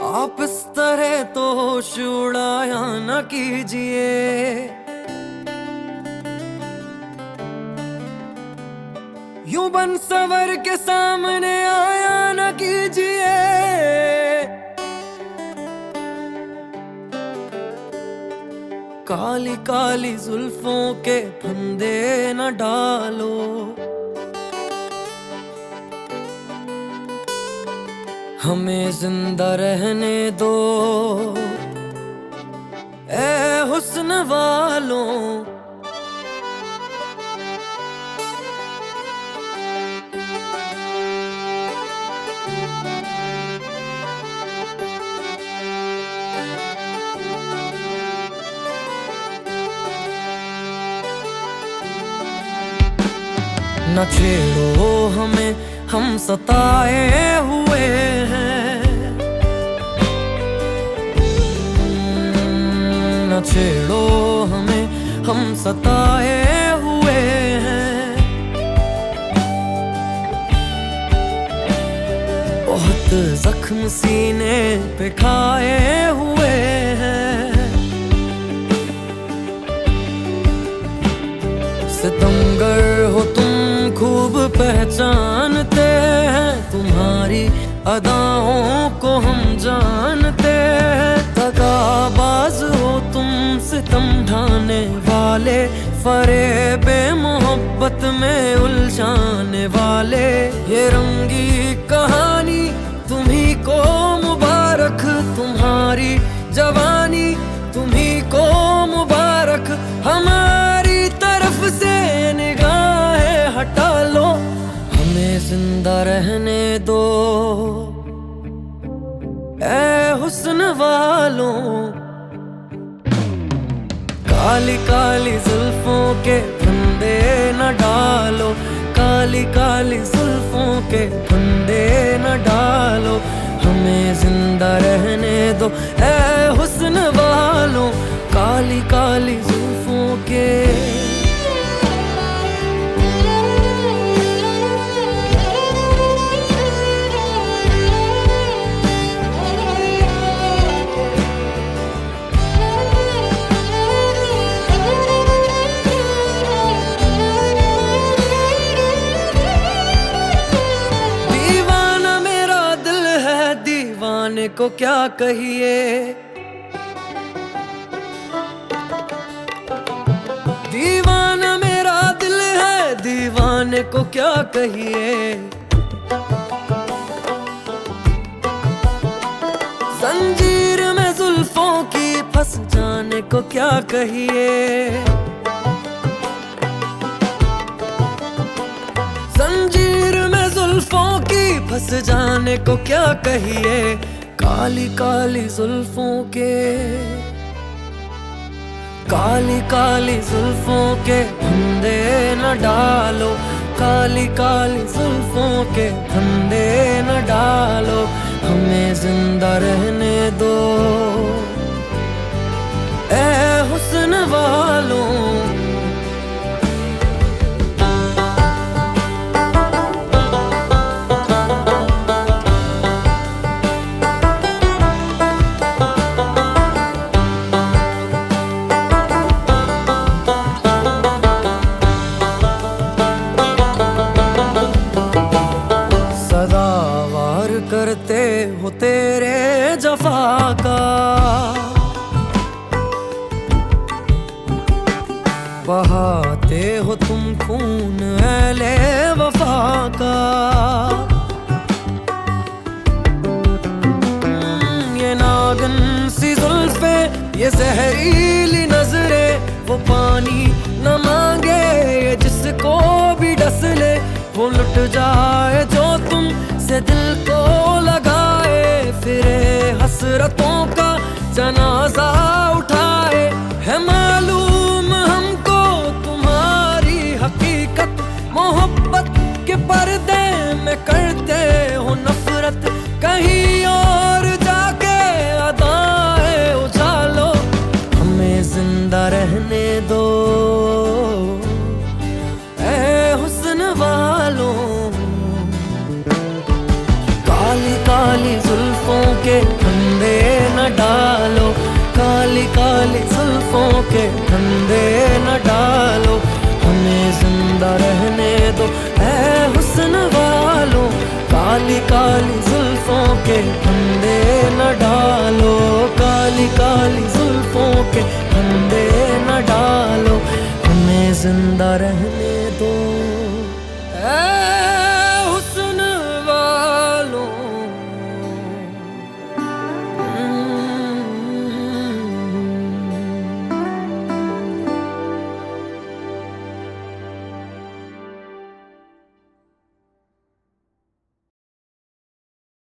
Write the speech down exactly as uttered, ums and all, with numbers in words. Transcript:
आप इस तरह तो होश उड़ाया न कीजिए, यूं बन सवर के सामने आया न कीजिए। काली काली जुल्फों के फंदे न डालो, हमें जिंदा रहने दो ए हुस्न वालों। न छेड़ो हमें, हम सताए हुए हैं, न छेड़ो हमें, हम सताए हुए हैं। बहुत जख्म सीने पे खाए हुए हैं, सितमगर हो तुम खूब पहचानते हैं, तुम्हारी अदाओं को हम जानते हैं। दगाबाज हो तुम, सितम ढाने वाले, फरेबे मोहब्बत में उलझाने वाले। ये रंगी कहानी तुम्ही को मुबारक, तुम्हारी जवानी तुम्ही को मुबारक। हमारी तरफ से निगाहें हटा लो, हमें जिंदा रहने दो ए हुस्न वालों। काली काली जुल्फों के फंदे न डालो, काली काली जुल्फों के फंदे न डालो, हमें जिंदा रहने दो ए हुस्न वालों। काली काली जुल्फों के को क्या कहिए, दीवाना मेरा दिल है, दीवाने को क्या कहिए। जंजीर में जुल्फों की फंस जाने को क्या कहिए, जंजीर में जुल्फों की फंस जाने को क्या कहिए। काली काली जुल्फों के, काली काली जुल्फों के फंदे न डालो, काली काली जुल्फों के फंदे न डालो, हमें जिंदा रहने दो ए हुस्न वालों। करते हो तेरे जफा का, बहाते हो तुम खून अहले वफा का। ये नागन सी जुल्फे, ये जहरीली नजरें, वो पानी न मांगे ये जिसको भी डस ले। वो लुट जाए जो तुम से दिल को लगाए, फिरे हसरतों का जनाजा उठाए। है मालूम हमको तुम्हारी हकीकत, मोहब्बत के पर्दे में करते हो नफरत। कहीं और जाके अदाएं उछालो, हमें जिंदा रहने दो ए हुस्न वालों। काली काली जुल्फों के फंदे के धंधे न डालो, हमें जिंदा रहने दो ऐ हुस्न वालों। काली काली जुल्फों के धंधे न डालो, काली काली जुल्फों के